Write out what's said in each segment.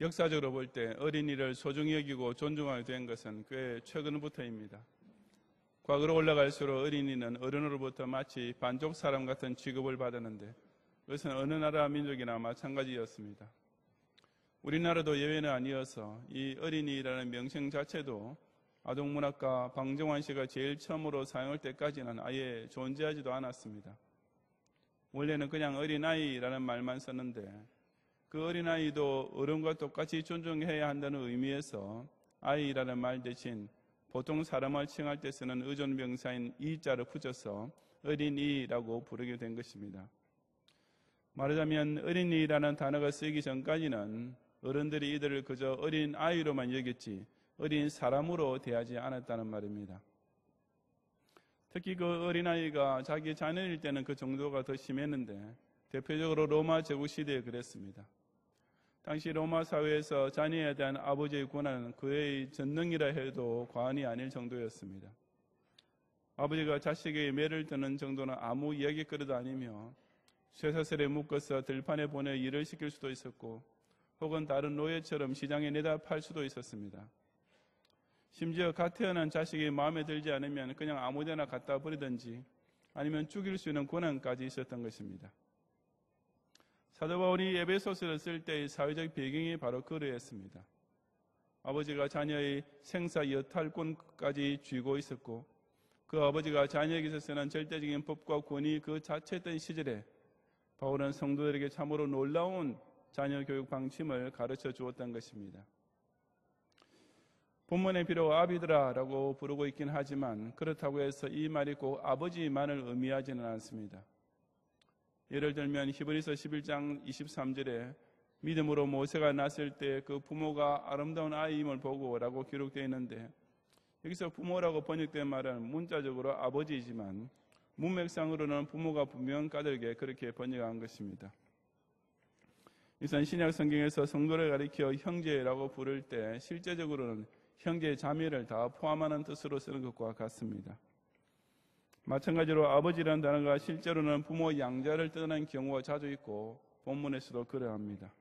역사적으로 볼 때 어린이를 소중히 여기고 존중하게 된 것은 꽤 최근부터입니다. 과거로 올라갈수록 어린이는 어른으로부터 마치 반쪽 사람 같은 취급을 받았는데 그것은 어느 나라 민족이나 마찬가지였습니다. 우리나라도 예외는 아니어서 이 어린이라는 명칭 자체도 아동문학가 방정환 씨가 제일 처음으로 사용할 때까지는 아예 존재하지도 않았습니다. 원래는 그냥 어린아이라는 말만 썼는데 그 어린아이도 어른과 똑같이 존중해야 한다는 의미에서 아이라는 말 대신 보통 사람을 칭할 때 쓰는 의존명사인 이자를 붙여서 어린이라고 부르게 된 것입니다. 말하자면 어린이라는 단어가 쓰이기 전까지는 어른들이 이들을 그저 어린 아이로만 여겼지 어린 사람으로 대하지 않았다는 말입니다. 특히 그 어린아이가 자기 자녀일 때는 그 정도가 더 심했는데 대표적으로 로마 제국 시대에 그랬습니다. 당시 로마 사회에서 자녀에 대한 아버지의 권한은 그의 전능이라 해도 과언이 아닐 정도였습니다. 아버지가 자식의 매를 드는 정도는 아무 이야기거리도 아니며 쇠사슬에 묶어서 들판에 보내 일을 시킬 수도 있었고 혹은 다른 노예처럼 시장에 내다 팔 수도 있었습니다. 심지어 갓 태어난 자식이 마음에 들지 않으면 그냥 아무데나 갖다 버리든지 아니면 죽일 수 있는 권한까지 있었던 것입니다. 사도 바울이 에베소서를 쓸 때의 사회적 배경이 바로 그러했습니다. 아버지가 자녀의 생사 여탈권까지 쥐고 있었고 그 아버지가 자녀에게 있어서는 절대적인 법과 권위 그 자체였던 시절에 바울은 성도들에게 참으로 놀라운 자녀 교육 방침을 가르쳐 주었던 것입니다. 본문에 비록 아비드라라고 부르고 있긴 하지만 그렇다고 해서 이 말이 꼭 아버지만을 의미하지는 않습니다. 예를 들면 히브리서 11장 23절에 믿음으로 모세가 낳았을 때 그 부모가 아름다운 아이임을 보고 라고 기록되어 있는데 여기서 부모라고 번역된 말은 문자적으로 아버지이지만 문맥상으로는 부모가 분명 까닭에 그렇게 번역한 것입니다. 이선 신약 성경에서 성도를 가리켜 형제라고 부를 때 실제적으로는 형제 자매를 다 포함하는 뜻으로 쓰는 것과 같습니다. 마찬가지로 아버지라는 단어가 실제로는 부모 양자를 뜻하는 경우가 자주 있고 본문에서도 그러합니다.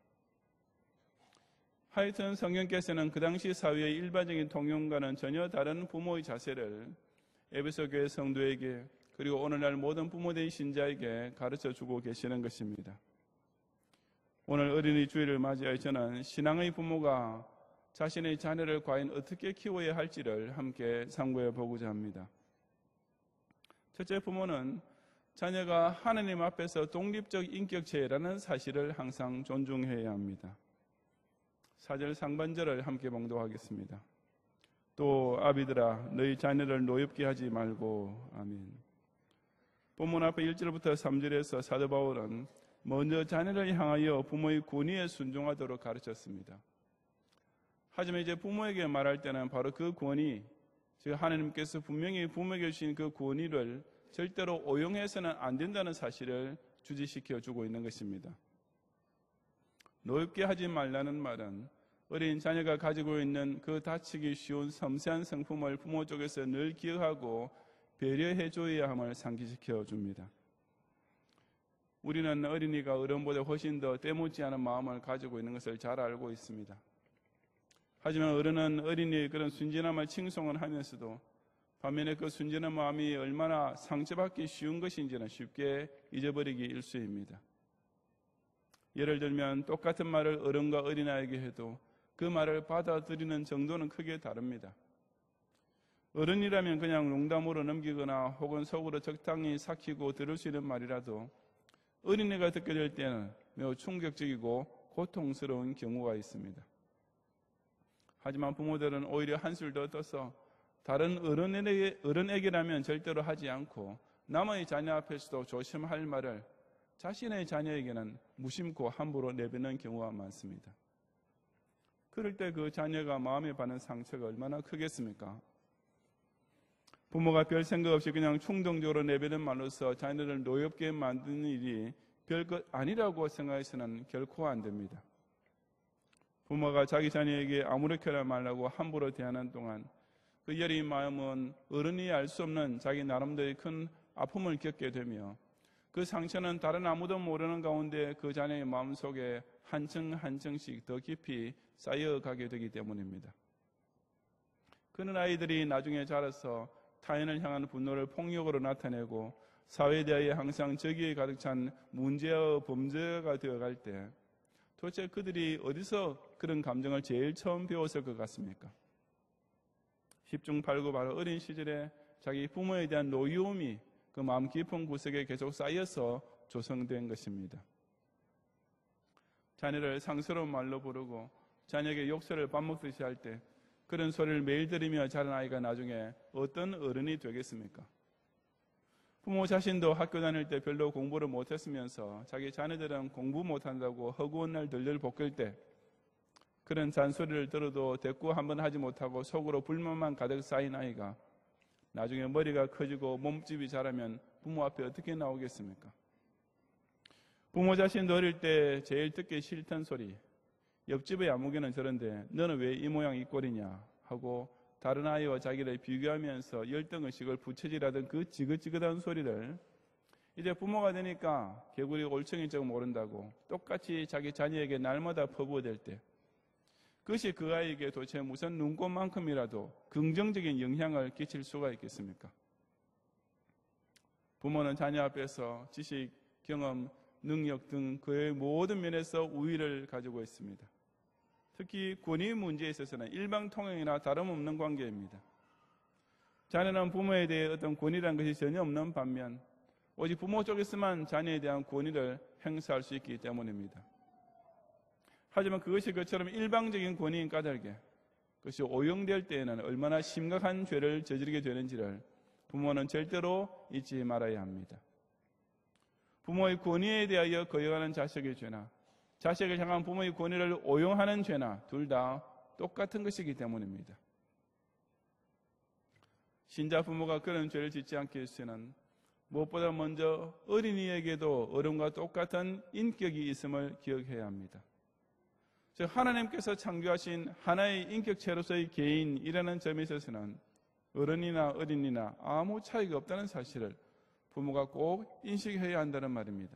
하여튼 성경께서는 그 당시 사회의 일반적인 통용과는 전혀 다른 부모의 자세를 에베소 교회 성도에게 그리고 오늘날 모든 부모된 신자에게 가르쳐주고 계시는 것입니다. 오늘 어린이 주일을 맞이하여 저는 신앙의 부모가 자신의 자녀를 과연 어떻게 키워야 할지를 함께 상고해 보고자 합니다. 첫째, 부모는 자녀가 하나님 앞에서 독립적 인격체라는 사실을 항상 존중해야 합니다. 4절 상반절을 함께 봉독하겠습니다. 또 아비들아 너희 자녀를 노엽게 하지 말고. 아멘. 본문 앞에 1절부터 3절에서 사도 바울은 먼저 자녀를 향하여 부모의 권위에 순종하도록 가르쳤습니다. 하지만 이제 부모에게 말할 때는 바로 그 권위, 즉 하나님께서 분명히 부모에게 주신 그 권위를 절대로 오용해서는 안 된다는 사실을 주지시켜 주고 있는 것입니다. 노엽게 하지 말라는 말은 어린 자녀가 가지고 있는 그 다치기 쉬운 섬세한 성품을 부모 쪽에서 늘 기억하고 배려해 줘야 함을 상기시켜 줍니다. 우리는 어린이가 어른보다 훨씬 더 때묻지 않은 마음을 가지고 있는 것을 잘 알고 있습니다. 하지만 어른은 어린이의 그런 순진함을 칭송을 하면서도 반면에 그 순진한 마음이 얼마나 상처받기 쉬운 것인지는 쉽게 잊어버리기 일쑤입니다. 예를 들면 똑같은 말을 어른과 어린아이에게 해도 그 말을 받아들이는 정도는 크게 다릅니다. 어른이라면 그냥 농담으로 넘기거나 혹은 속으로 적당히 삭히고 들을 수 있는 말이라도 어린이가 듣게 될 때는 매우 충격적이고 고통스러운 경우가 있습니다. 하지만 부모들은 오히려 한술 더 떠서 다른 어른에게라면 절대로 하지 않고 남의 자녀 앞에서도 조심할 말을 자신의 자녀에게는 무심코 함부로 내뱉는 경우가 많습니다. 그럴 때 그 자녀가 마음에 받는 상처가 얼마나 크겠습니까? 부모가 별 생각 없이 그냥 충동적으로 내뱉는 말로서 자녀를 노엽게 만드는 일이 별것 아니라고 생각해서는 결코 안 됩니다. 부모가 자기 자녀에게 아무렇게나 말하고 함부로 대하는 동안 그 여린 마음은 어른이 알 수 없는 자기 나름대로의 큰 아픔을 겪게 되며 그 상처는 다른 아무도 모르는 가운데 그 자녀의 마음속에 한 층 한 층씩 더 깊이 쌓여가게 되기 때문입니다. 그런 아이들이 나중에 자라서 타인을 향한 분노를 폭력으로 나타내고 사회에 대하여 항상 적의에 가득 찬 문제와 범죄가 되어갈 때 도대체 그들이 어디서 그런 감정을 제일 처음 배웠을 것 같습니까? 10중 8구 바로 어린 시절에 자기 부모에 대한 노여움이 그 마음 깊은 구석에 계속 쌓여서 조성된 것입니다. 자녀를 상스러운 말로 부르고 자녀에게 욕설을 밥 먹듯이 할 때 그런 소리를 매일 들으며 자란 아이가 나중에 어떤 어른이 되겠습니까? 부모 자신도 학교 다닐 때 별로 공부를 못했으면서 자기 자녀들은 공부 못한다고 허구한 날 덜덜 볶을 때 그런 잔소리를 들어도 대꾸 한번 하지 못하고 속으로 불만만 가득 쌓인 아이가 나중에 머리가 커지고 몸집이 자라면 부모 앞에 어떻게 나오겠습니까? 부모 자신도 어릴 때 제일 듣기 싫던 소리, 옆집의 아무개는 저런데 너는 왜 이 모양 이 꼴이냐 하고 다른 아이와 자기를 비교하면서 열등의식을 부채질하던 그 지긋지긋한 소리를 이제 부모가 되니까 개구리 올챙이적 모른다고 똑같이 자기 자녀에게 날마다 퍼부어댈 때 그것이 그 아이에게 도대체 무슨 눈꽃만큼이라도 긍정적인 영향을 끼칠 수가 있겠습니까? 부모는 자녀 앞에서 지식, 경험, 능력 등 그의 모든 면에서 우위를 가지고 있습니다. 특히 권위 문제에 있어서는 일방통행이나 다름없는 관계입니다. 자녀는 부모에 대해 어떤 권위라는 것이 전혀 없는 반면 오직 부모 쪽에서만 자녀에 대한 권위를 행사할 수 있기 때문입니다. 하지만 그것이 그처럼 일방적인 권위인 까닭에 그것이 오용될 때에는 얼마나 심각한 죄를 저지르게 되는지를 부모는 절대로 잊지 말아야 합니다. 부모의 권위에 대하여 거역하는 자식의 죄나 자식을 향한 부모의 권위를 오용하는 죄나 둘 다 똑같은 것이기 때문입니다. 신자 부모가 그런 죄를 짓지 않게 해주시는 무엇보다 먼저 어린이에게도 어른과 똑같은 인격이 있음을 기억해야 합니다. 즉 하나님께서 창조하신 하나의 인격체로서의 개인이라는 점에 있어서는 어른이나 어린이나 아무 차이가 없다는 사실을 부모가 꼭 인식해야 한다는 말입니다.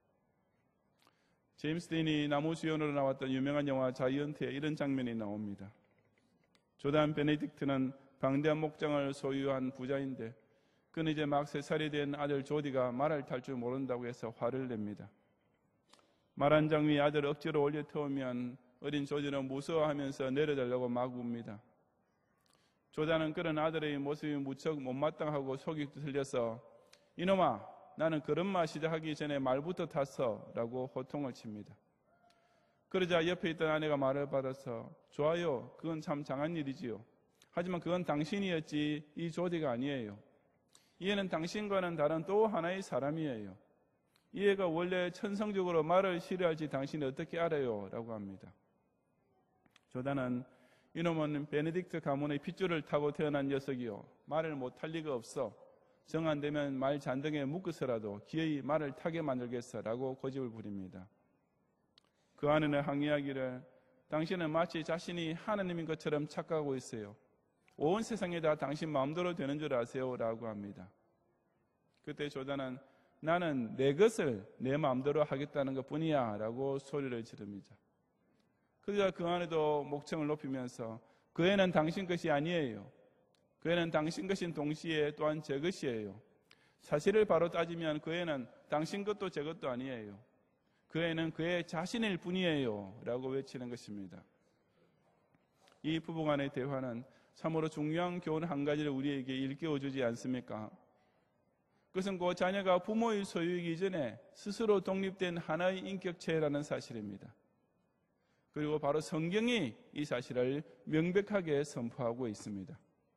제임스 딘이 나무 주연으로 나왔던 유명한 영화 자이언트에 이런 장면이 나옵니다. 조단 베네딕트는 방대한 목장을 소유한 부자인데 그는 이제 막 3살이 된 아들 조디가 말을 탈 줄 모른다고 해서 화를 냅니다. 말 한 장 위에 아들을 억지로 올려 태우면 어린 조디는 무서워하면서 내려달라고 막 웁니다. 조단은 그런 아들의 모습이 무척 못마땅하고 속이 틀려서 이놈아 나는 걸음마 시작하기 전에 말부터 탔어 라고 호통을 칩니다. 그러자 옆에 있던 아내가 말을 받아서 좋아요 그건 참 장한 일이지요. 하지만 그건 당신이었지 이 조디가 아니에요. 이 애는 당신과는 다른 또 하나의 사람이에요. 이 애가 원래 천성적으로 말을 싫어할지 당신이 어떻게 알아요? 라고 합니다. 조단은 이놈은 베네딕트 가문의 핏줄을 타고 태어난 녀석이요. 말을 못할 리가 없어. 정 안 되면 말 잔등에 묶어서라도 기어이 말을 타게 만들겠어 라고 고집을 부립니다. 그 아내는 항의하기를 당신은 마치 자신이 하나님인 것처럼 착각하고 있어요. 온 세상에 다 당신 마음대로 되는 줄 아세요? 라고 합니다. 그때 조단은 나는 내 것을 내 마음대로 하겠다는 것 뿐이야 라고 소리를 지릅니다. 그러자 그 아내도 목청을 높이면서 그 애는 당신 것이 아니에요. 그 애는 당신 것인 동시에 또한 제 것이에요. 사실을 바로 따지면 그 애는 당신 것도 제 것도 아니에요. 그 애는 그의 자신일 뿐이에요 라고 외치는 것입니다. 이 부부간의 대화는 참으로 중요한 교훈 한 가지를 우리에게 일깨워주지 않습니까? 그것은 그 자녀가 부모의 소유이기 전에 스스로 독립된 하나의 인격체라는 사실입니다. 그리고 바로 성경이 이 사실을 명백하게 선포하고 있습니다.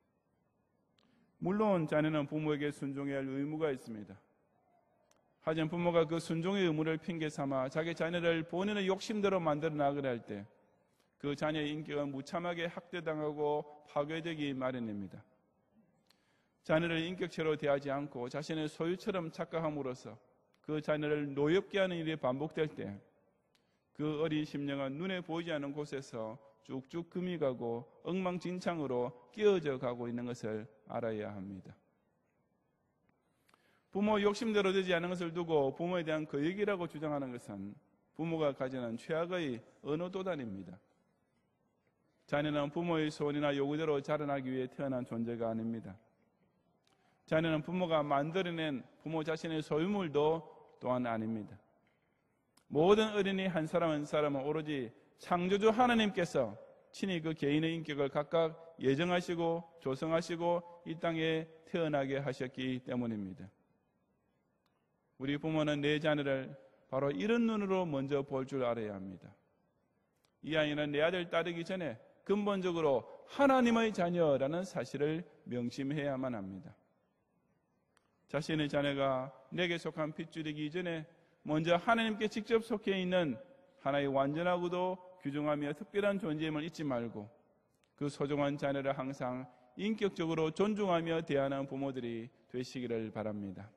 물론 자녀는 부모에게 순종해야 할 의무가 있습니다. 하지만 부모가 그 순종의 의무를 핑계 삼아 자기 자녀를 본인의 욕심대로 만들어 나가려 할 때 그 자녀의 인격은 무참하게 학대당하고 파괴되기 마련입니다. 자녀를 인격체로 대하지 않고 자신의 소유처럼 착각함으로써 그 자녀를 노엽게 하는 일이 반복될 때 그 어린 심령은 눈에 보이지 않는 곳에서 쭉쭉 금이 가고 엉망진창으로 끼어져 가고 있는 것을 알아야 합니다. 부모 욕심대로 되지 않은 것을 두고 부모에 대한 거역이라고 주장하는 것은 부모가 가지는 최악의 언어 도단입니다. 자녀는 부모의 소원이나 요구대로 자라나기 위해 태어난 존재가 아닙니다. 자녀는 부모가 만들어낸 부모 자신의 소유물도 또한 아닙니다. 모든 어린이 한 사람 한 사람은 오로지 창조주 하나님께서 친히 그 개인의 인격을 각각 예정하시고 조성하시고 이 땅에 태어나게 하셨기 때문입니다. 우리 부모는 내 자녀를 바로 이런 눈으로 먼저 볼 줄 알아야 합니다. 이 아이는 내 아들, 딸이기 전에 근본적으로 하나님의 자녀라는 사실을 명심해야만 합니다. 자신의 자녀가 내게 속한 핏줄이기 전에 먼저 하나님께 직접 속해 있는 하나의 완전하고도 귀중하며 특별한 존재임을 잊지 말고 그 소중한 자녀를 항상 인격적으로 존중하며 대하는 부모들이 되시기를 바랍니다.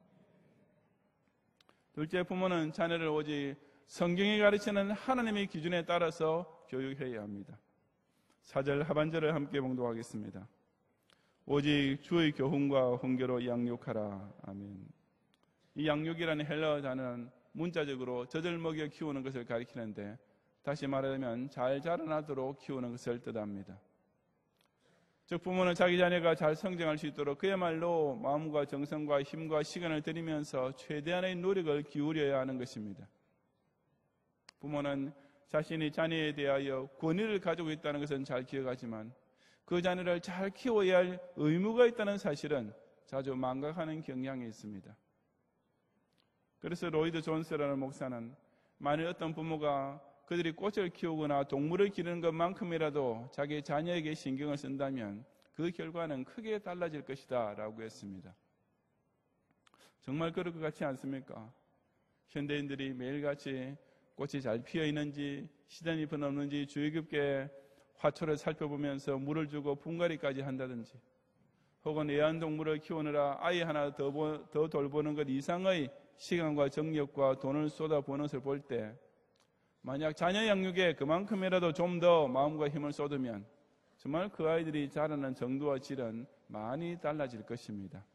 둘째, 부모는 자녀를 오직 성경이 가르치는 하나님의 기준에 따라서 교육해야 합니다. 4절 하반절을 함께 봉독하겠습니다. 오직 주의 교훈과 훈계로 양육하라. 아멘. 이 양육이라는 헬라어 단어는 문자적으로 젖을 먹여 키우는 것을 가리키는데 다시 말하면 잘 자라나도록 키우는 것을 뜻합니다. 즉 부모는 자기 자녀가 잘 성장할 수 있도록 그야말로 마음과 정성과 힘과 시간을 들이면서 최대한의 노력을 기울여야 하는 것입니다. 부모는 자신이 자녀에 대하여 권위를 가지고 있다는 것은 잘 기억하지만 그 자녀를 잘 키워야 할 의무가 있다는 사실은 자주 망각하는 경향이 있습니다. 그래서 로이드 존스라는 목사는 만일 어떤 부모가 그들이 꽃을 키우거나 동물을 기르는 것만큼이라도 자기 자녀에게 신경을 쓴다면 그 결과는 크게 달라질 것이다 라고 했습니다. 정말 그럴 것 같지 않습니까? 현대인들이 매일같이 꽃이 잘 피어 있는지 시든잎은 없는지 주의 깊게 화초를 살펴보면서 물을 주고 분갈이까지 한다든지 혹은 애완동물을 키우느라 아이 하나 더 돌보는 것 이상의 시간과 정력과 돈을 쏟아부는 것을 볼 때 만약 자녀 양육에 그만큼이라도 좀 더 마음과 힘을 쏟으면 정말 그 아이들이 자라는 정도와 질은 많이 달라질 것입니다.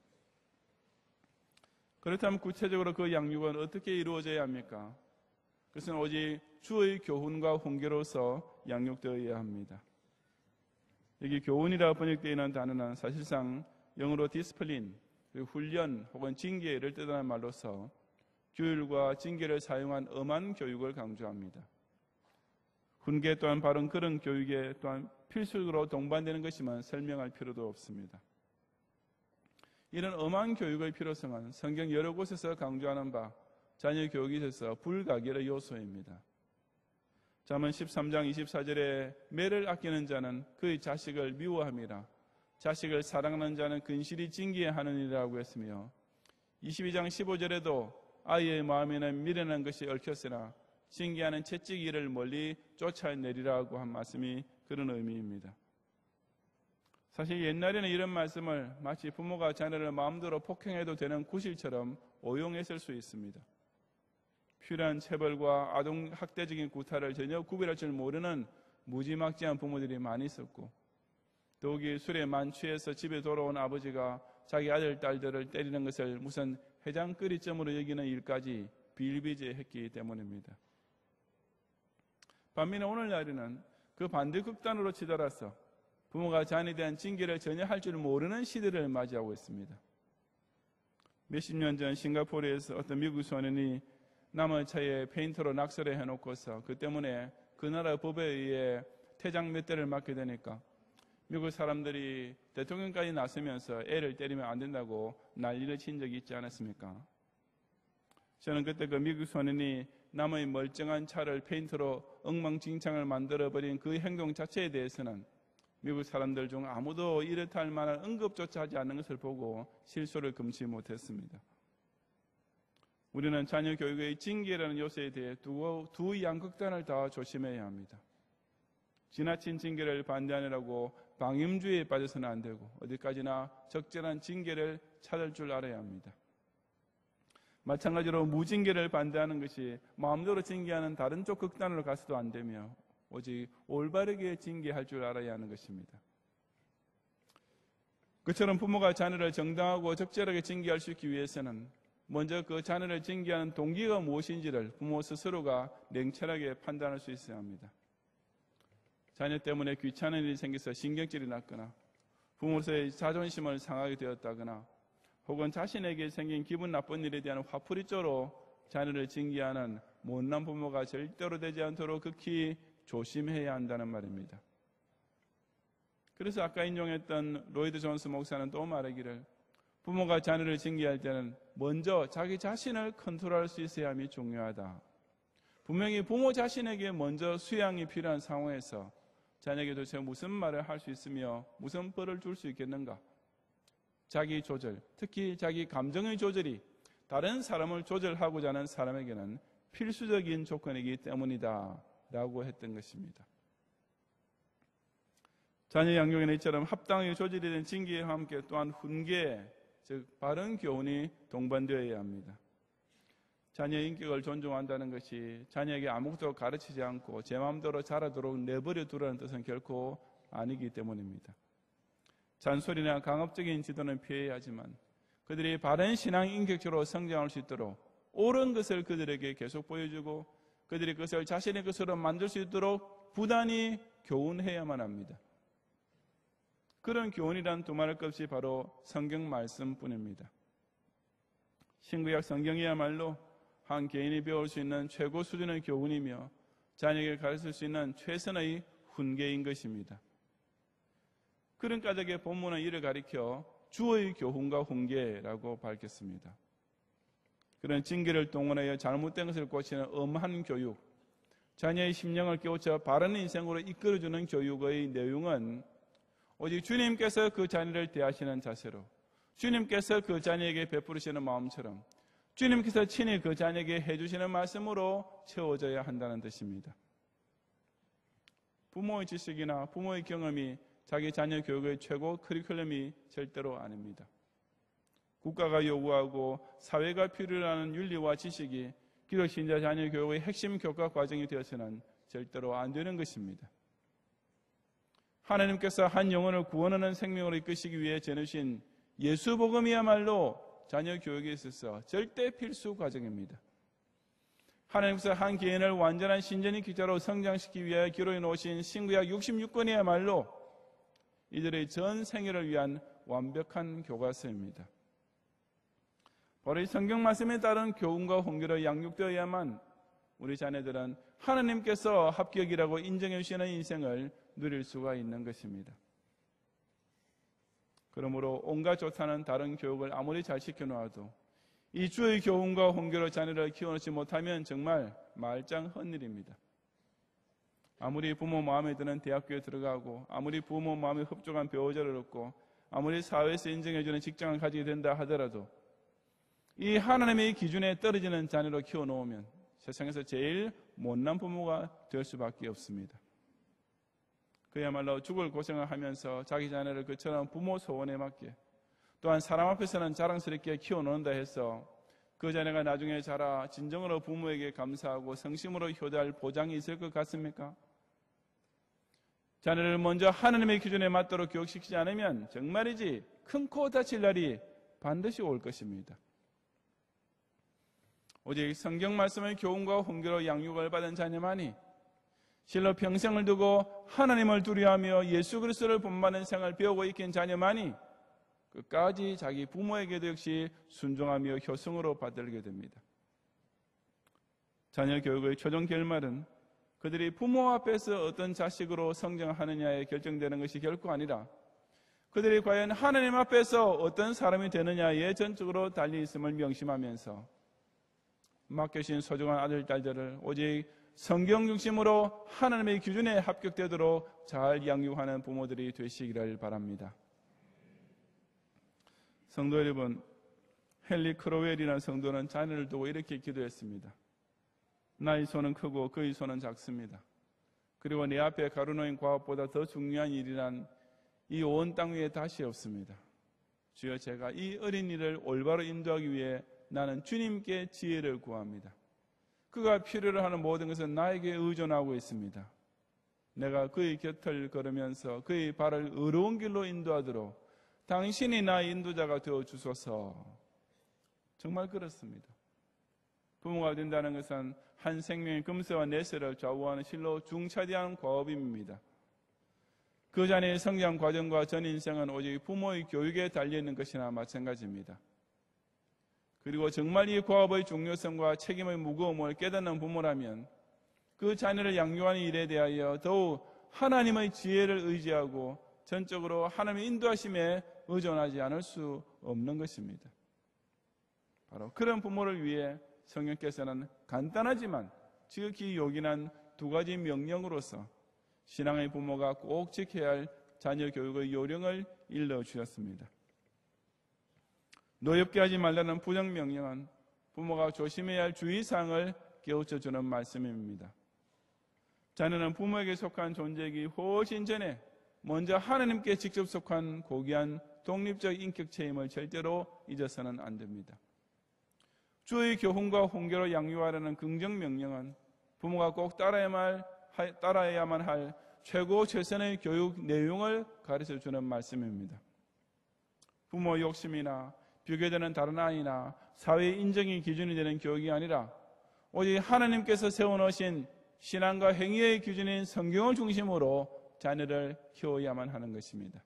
그렇다면 구체적으로 그 양육은 어떻게 이루어져야 합니까? 그것은 오직 주의 교훈과 훈계로서 양육되어야 합니다. 여기 교훈이라 번역되어 있는 단어는 사실상 영어로 디스플린, 훈련 혹은 징계를 뜻하는 말로서 규율과 징계를 사용한 엄한 교육을 강조합니다. 훈계 또한 바른 그런 교육에 또한 필수적으로 동반되는 것이면 설명할 필요도 없습니다. 이런 엄한 교육의 필요성은 성경 여러 곳에서 강조하는 바 자녀 교육에 있어서 불가결의 요소입니다. 잠언 13장 24절에 매를 아끼는 자는 그의 자식을 미워함이라 자식을 사랑하는 자는 근실히 징계하느니라고 했으며 22장 15절에도 아이의 마음에는 미련한 것이 얽혔으나 징계하는 채찍이를 멀리 쫓아내리라고 한 말씀이 그런 의미입니다. 사실 옛날에는 이런 말씀을 마치 부모가 자녀를 마음대로 폭행해도 되는 구실처럼 오용했을 수 있습니다. 필요한 체벌과 아동학대적인 구타를 전혀 구별할 줄 모르는 무지막지한 부모들이 많이 있었고 더욱이 술에 만취해서 집에 돌아온 아버지가 자기 아들, 딸들을 때리는 것을 무슨 해장거리점으로 여기는 일까지 비일비재했기 때문입니다. 반면에 오늘날에는 그 반대 극단으로 치달아서 부모가 자녀에 대한 징계를 전혀 할 줄 모르는 시대를 맞이하고 있습니다. 몇십 년 전 싱가포르에서 어떤 미국 소년이 남의 차에 페인트로 낙서를 해놓고서 그 때문에 그 나라 법에 의해 퇴장 몇 대를 맞게 되니까 미국 사람들이 대통령까지 나서면서 애를 때리면 안 된다고 난리를 친 적이 있지 않았습니까? 저는 그때 그 미국 소년이 남의 멀쩡한 차를 페인트로 엉망진창을 만들어버린 그 행동 자체에 대해서는 미국 사람들 중 아무도 이렇다 할 만한 언급조차 하지 않는 것을 보고 실소를 금치 못했습니다. 우리는 자녀 교육의 징계라는 요소에 대해 두 양극단을 다 조심해야 합니다. 지나친 징계를 반대하느라고 방임주의에 빠져서는 안 되고 어디까지나 적절한 징계를 찾을 줄 알아야 합니다. 마찬가지로 무징계를 반대하는 것이 마음대로 징계하는 다른 쪽 극단으로 가서도 안 되며 오직 올바르게 징계할 줄 알아야 하는 것입니다. 그처럼 부모가 자녀를 정당하고 적절하게 징계할 수 있기 위해서는 먼저 그 자녀를 징계하는 동기가 무엇인지를 부모 스스로가 냉철하게 판단할 수 있어야 합니다. 자녀 때문에 귀찮은 일이 생겨서 신경질이 났거나 부모로서의 자존심을 상하게 되었다거나 혹은 자신에게 생긴 기분 나쁜 일에 대한 화풀이조로 자녀를 징계하는 못난 부모가 절대로 되지 않도록 극히 조심해야 한다는 말입니다. 그래서 아까 인용했던 로이드 존스 목사는 또 말하기를 부모가 자녀를 징계할 때는 먼저 자기 자신을 컨트롤할 수 있어야 함이 중요하다. 분명히 부모 자신에게 먼저 수양이 필요한 상황에서 자녀에게 도대체 무슨 말을 할 수 있으며 무슨 벌을 줄 수 있겠는가? 자기 조절, 특히 자기 감정의 조절이 다른 사람을 조절하고자 하는 사람에게는 필수적인 조건이기 때문이다 라고 했던 것입니다. 자녀 양육에는 이처럼 합당하게 조절이 된 징계와 함께 또한 훈계, 즉 바른 교훈이 동반되어야 합니다. 자녀의 인격을 존중한다는 것이 자녀에게 아무것도 가르치지 않고 제 마음대로 자라도록 내버려 두라는 뜻은 결코 아니기 때문입니다. 잔소리나 강압적인 지도는 피해야 하지만 그들이 바른 신앙 인격적으로 성장할 수 있도록 옳은 것을 그들에게 계속 보여주고 그들이 그것을 자신의 것으로 만들 수 있도록 부단히 교훈해야만 합니다. 그런 교훈이란 두말할 것 없이 바로 성경 말씀뿐입니다. 신구약 성경이야말로 한 개인이 배울 수 있는 최고 수준의 교훈이며 자녀에게 가르칠 수 있는 최선의 훈계인 것입니다. 그런 까닭에 본문은 이를 가리켜 주의 교훈과 훈계라고 밝혔습니다. 그런 징계를 동원하여 잘못된 것을 고치는 엄한 교육, 자녀의 심령을 깨우쳐 바른 인생으로 이끌어주는 교육의 내용은 오직 주님께서 그 자녀를 대하시는 자세로, 주님께서 그 자녀에게 베푸시는 마음처럼 주님께서 친히 그 자녀에게 해주시는 말씀으로 채워져야 한다는 뜻입니다. 부모의 지식이나 부모의 경험이 자기 자녀 교육의 최고 커리큘럼이 절대로 아닙니다. 국가가 요구하고 사회가 필요로 하는 윤리와 지식이 기독 신자 자녀 교육의 핵심 교과 과정이 되어서는 절대로 안 되는 것입니다. 하나님께서 한 영혼을 구원하는 생명으로 이끄시기 위해 전하신 예수 복음이야말로 자녀 교육에 있어서 절대 필수 과정입니다. 하나님께서 한 개인을 완전한 신전의 기자로 성장시키기 위해 기록해 놓으신 신구약 66권이야말로 이들의 전 생애를 위한 완벽한 교과서입니다. 바로 이 성경 말씀에 따른 교훈과 훈계로 양육되어야만 우리 자녀들은 하나님께서 합격이라고 인정해 주시는 인생을 누릴 수가 있는 것입니다. 그러므로 온갖 좋다는 다른 교육을 아무리 잘 시켜놓아도 이 주의 교훈과 훈계로 자녀를 키워놓지 못하면 정말 말짱 헛일입니다. 아무리 부모 마음에 드는 대학교에 들어가고 아무리 부모 마음에 흡족한 배우자를 얻고 아무리 사회에서 인정해주는 직장을 가지게 된다 하더라도 이 하나님의 기준에 떨어지는 자녀로 키워놓으면 세상에서 제일 못난 부모가 될 수밖에 없습니다. 그야말로 죽을 고생을 하면서 자기 자녀를 그처럼 부모 소원에 맞게 또한 사람 앞에서는 자랑스럽게 키워놓는다 해서 그 자녀가 나중에 자라 진정으로 부모에게 감사하고 성심으로 효도할 보장이 있을 것 같습니까? 자녀를 먼저 하나님의 기준에 맞도록 교육시키지 않으면 정말이지 큰 코 다칠 날이 반드시 올 것입니다. 오직 성경 말씀의 교훈과 훈계로 양육을 받은 자녀만이 실로 평생을 두고 하나님을 두려워하며 예수 그리스도를 본받는 생활을 배우고 익힌 자녀만이 끝까지 자기 부모에게도 역시 순종하며 효성으로 받들게 됩니다. 자녀 교육의 최종 결말은 그들이 부모 앞에서 어떤 자식으로 성장하느냐에 결정되는 것이 결코 아니라 그들이 과연 하나님 앞에서 어떤 사람이 되느냐에 전적으로 달리 있음을 명심하면서 맡겨진 소중한 아들, 딸들을 오직 성경 중심으로 하나님의 기준에 합격되도록 잘 양육하는 부모들이 되시기를 바랍니다. 성도 여러분, 헨리 크로웰이라는 성도는 자녀를 두고 이렇게 기도했습니다. 나의 손은 크고 그의 손은 작습니다. 그리고 내 앞에 가로놓인 과업보다 더 중요한 일이란 이 온 땅 위에 다시 없습니다. 주여, 제가 이 어린이를 올바로 인도하기 위해 나는 주님께 지혜를 구합니다. 그가 필요로 하는 모든 것은 나에게 의존하고 있습니다. 내가 그의 곁을 걸으면서 그의 발을 의로운 길로 인도하도록 당신이 나의 인도자가 되어 주소서. 정말 그렇습니다. 부모가 된다는 것은 한 생명의 금세와 내세를 좌우하는 실로 중차대한 과업입니다. 그 자녀의 성장 과정과 전 인생은 오직 부모의 교육에 달려있는 것이나 마찬가지입니다. 그리고 정말 이 과업의 중요성과 책임의 무거움을 깨닫는 부모라면 그 자녀를 양육하는 일에 대하여 더욱 하나님의 지혜를 의지하고 전적으로 하나님의 인도하심에 의존하지 않을 수 없는 것입니다. 바로 그런 부모를 위해 성령께서는 간단하지만 지극히 요긴한 두 가지 명령으로서 신앙의 부모가 꼭 지켜야 할 자녀 교육의 요령을 일러주셨습니다. 노엽게 하지 말라는 부정명령은 부모가 조심해야 할 주의사항을 깨우쳐주는 말씀입니다. 자녀는 부모에게 속한 존재이기 훨씬 전에 먼저 하나님께 직접 속한 고귀한 독립적 인격체임을 절대로 잊어서는 안 됩니다. 주의 교훈과 훈계로 양육하라는 긍정명령은 부모가 꼭 따라야만 할 최고 최선의 교육 내용을 가르쳐주는 말씀입니다. 부모 욕심이나 비교되는 다른 아이나 사회의 인정이 기준이 되는 교육이 아니라 오직 하나님께서 세워놓으신 신앙과 행위의 기준인 성경을 중심으로 자녀를 키워야만 하는 것입니다.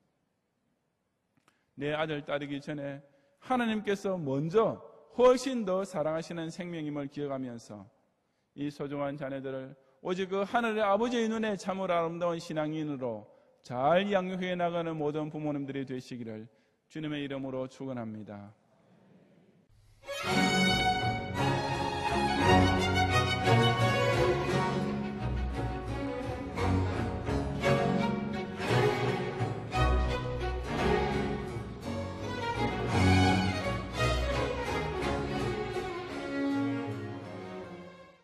내 아들, 딸이기 전에 하나님께서 먼저 훨씬 더 사랑하시는 생명임을 기억하면서 이 소중한 자녀들을 오직 그 하늘의 아버지의 눈에 참으로 아름다운 신앙인으로 잘 양육해 나가는 모든 부모님들이 되시기를 주님의 이름으로 축원합니다.